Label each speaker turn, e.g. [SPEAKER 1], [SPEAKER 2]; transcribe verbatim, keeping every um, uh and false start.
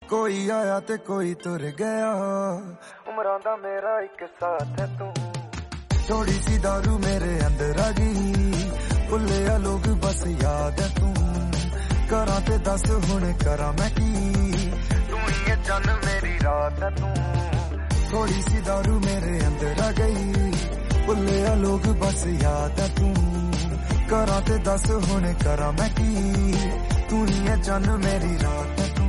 [SPEAKER 1] कोई आया ते कोई तुर गया, उमरां दा मेरा एक साथ है तू। थोड़ी सी दारू मेरे अंदर आ गई, भुल्लिया लोग बस याद है तू। करा ते दस हुण करा मैं की, तू ही है चन मेरी रात है तू। थोड़ी सी दारू मेरे अंदर आ गई, भुल्लिया लोग बस याद है तू। करा ते दस हुण करा मैं की, तू ही है चन मेरी रात है तू।